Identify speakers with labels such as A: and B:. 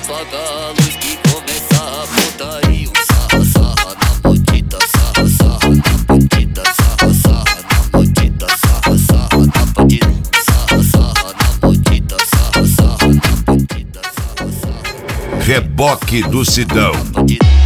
A: apaga a luz que começa a putaria. Sarra, sarra na bandida, sarra, sarra na bandida, sarra, sarra na bandida, sarra, sarra na bandida, sarra, sarra na bandida, sarra, sarra na bandida, sarra, sarra.
B: Reboque do Sidão.